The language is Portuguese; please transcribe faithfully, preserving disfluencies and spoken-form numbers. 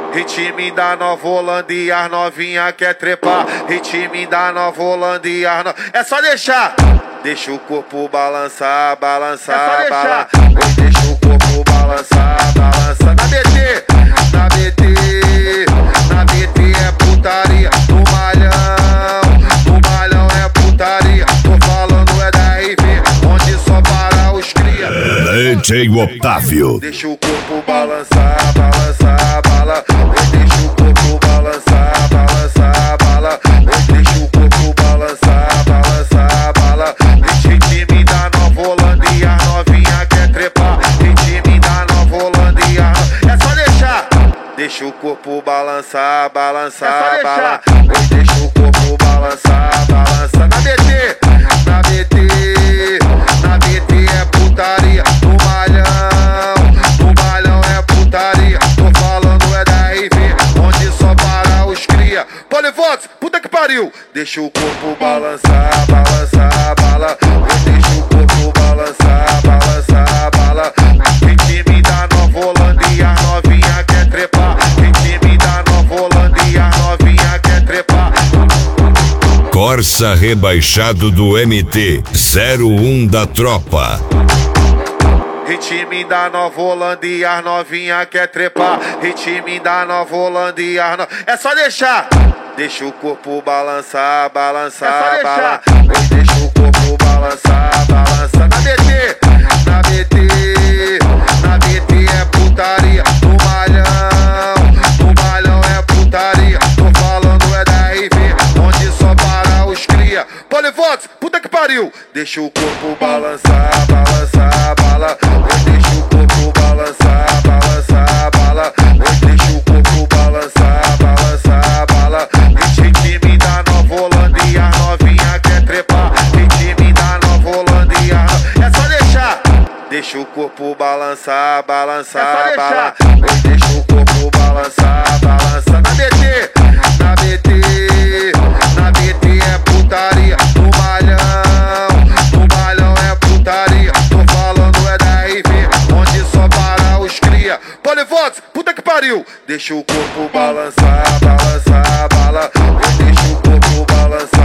Ritmo da Nova Holanda e as novinha quer trepar. Ritmo da Nova Holanda e as no... É só deixar. Deixa o corpo balançar, balançar, é balançar. Deixa o corpo balançar, balançar. Na B T, na B T, na B T é putaria. No malhão, no malhão é putaria. Tô falando é da R V, onde só para os cria. D J Otávio. Deixa o corpo balançar, balançar, bala. Deixa o corpo balançar, balançar, bala. Deixa o corpo balançar, balançar, bala. Ritmo da Nova Holanda e as novinha quer trepar. Ritmo da Nova Holanda e as... É só deixar. Deixa o corpo balançar, balançar, bala. Deixa o corpo balançar, balançar. Na B T, na B T, na B T é putaria. No malhão, no malhão é putaria. Tô falando é da R V, onde só para os cria. Polivox, puta que pariu. Deixa o corpo balançar, balançar, bala. Deixa o corpo balançar, balançar, bala. Ritmo da Nova Holanda e as novinha quer trepar. Ritmo da Nova Holanda e as novinha quer trepar. Corsa rebaixado do M T zero um da tropa. Ritmo da Nova Holanda e as novinha quer trepar. Ritmo da Nova Holanda e as no... É só deixar. Deixa o corpo balançar, balançar, é bala. Deixa o corpo balançar, balançar. Na B T, na B T, na B T é putaria. No malhão, no malhão é putaria. Tô falando é da R V, onde só para os cria. Polivox, puta que pariu. Deixa o corpo balançar, balançar, bala. Deixa o corpo balançar, balançar, bala. Deixa o corpo balançar, balançar, bala. Ritmo da Nova Holanda e as novinha quer trepar. Ritmo da Nova Holanda e as... É só deixar. Deixa o corpo balançar, balançar, bala. Deixa o corpo balançar, balançar. Na B T, na B T, na B T é putaria. No malhão, no malhão é putaria. Tô falando é da R V, onde só para os cria. Polivox, puta que pariu. Deixa o corpo balançar, balançar, bala. Deixa o corpo balançar.